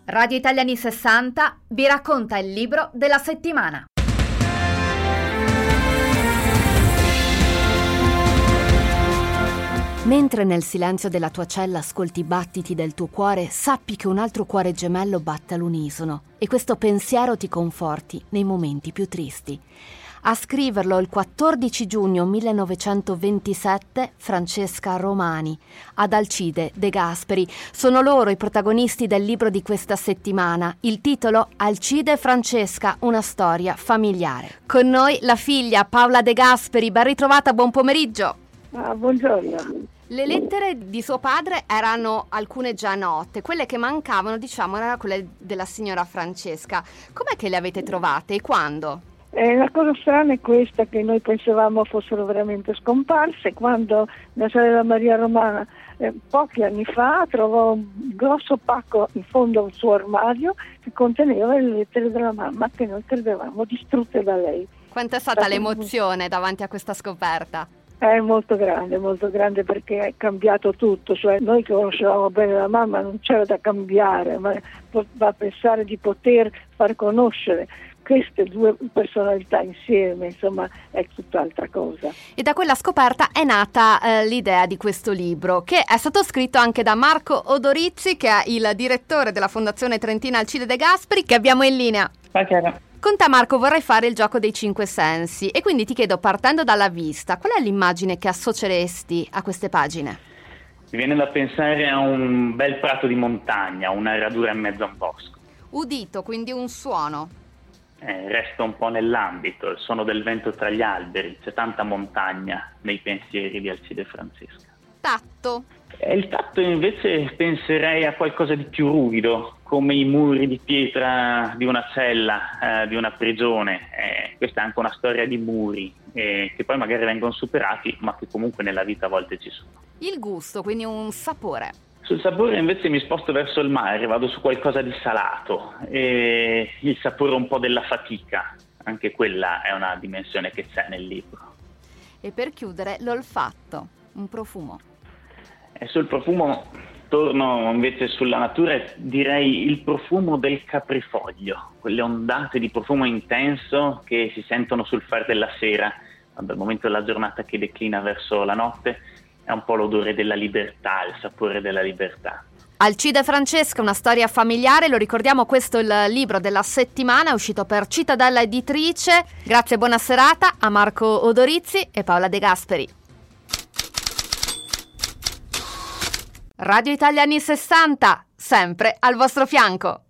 Radio Italiani 60 vi racconta il libro della settimana. Mentre nel silenzio della tua cella ascolti i battiti del tuo cuore, sappi che un altro cuore gemello batte all'unisono e questo pensiero ti conforti nei momenti più tristi. A scriverlo il 14 giugno 1927 Francesca Romani, ad Alcide De Gasperi. Sono loro i protagonisti del libro di questa settimana. Il titolo Alcide e Francesca, una storia familiare. Con noi la figlia Paola De Gasperi. Ben ritrovata, buon pomeriggio. Buongiorno. Le lettere di suo padre erano alcune già note, quelle che mancavano, erano quelle della signora Francesca. Com'è che le avete trovate e quando? La cosa strana è questa, che noi pensavamo fossero veramente scomparse, quando mia sorella Maria Romana pochi anni fa trovò un grosso pacco in fondo al suo armadio che conteneva le lettere della mamma che noi credevamo distrutte da lei. Quanto è stata l'emozione davanti a questa scoperta? È molto grande perché è cambiato tutto, cioè noi che conoscevamo bene la mamma non c'era da cambiare, ma va a pensare di poter far conoscere queste due personalità insieme, insomma è tutt'altra cosa. E da quella scoperta è nata l'idea di questo libro, che è stato scritto anche da Marco Odorizzi, che è il direttore della Fondazione Trentina Alcide De Gasperi, che abbiamo in linea. Con te, Marco, vorrei fare il gioco dei 5 sensi e quindi ti chiedo, partendo dalla vista, qual è l'immagine che associeresti a queste pagine? Mi viene da pensare a un bel prato di montagna, una radura in mezzo a un bosco. Udito, quindi un suono. Resta un po' nell'ambito, il suono del vento tra gli alberi, c'è tanta montagna nei pensieri di Alcide e Francesca. Tatto. Il tatto invece penserei a qualcosa di più ruvido, come i muri di pietra di una cella, di una prigione. Questa è anche una storia di muri, che poi magari vengono superati, ma che comunque nella vita a volte ci sono. Il gusto, quindi un sapore. Sul sapore invece mi sposto verso il mare, vado su qualcosa di salato, e il sapore un po' della fatica, anche quella è una dimensione che c'è nel libro. E per chiudere, l'olfatto, un profumo. E sul profumo torno invece sulla natura e direi il profumo del caprifoglio, quelle ondate di profumo intenso che si sentono sul far della sera, quando al momento della giornata che declina verso la notte. È un po' l'odore della libertà, il sapore della libertà. Alcide e Francesca, una storia familiare, lo ricordiamo, questo è il libro della settimana, è uscito per Cittadella Editrice. Grazie e buona serata a Marco Odorizzi e Paola De Gasperi. Radio Italiani 60, sempre al vostro fianco.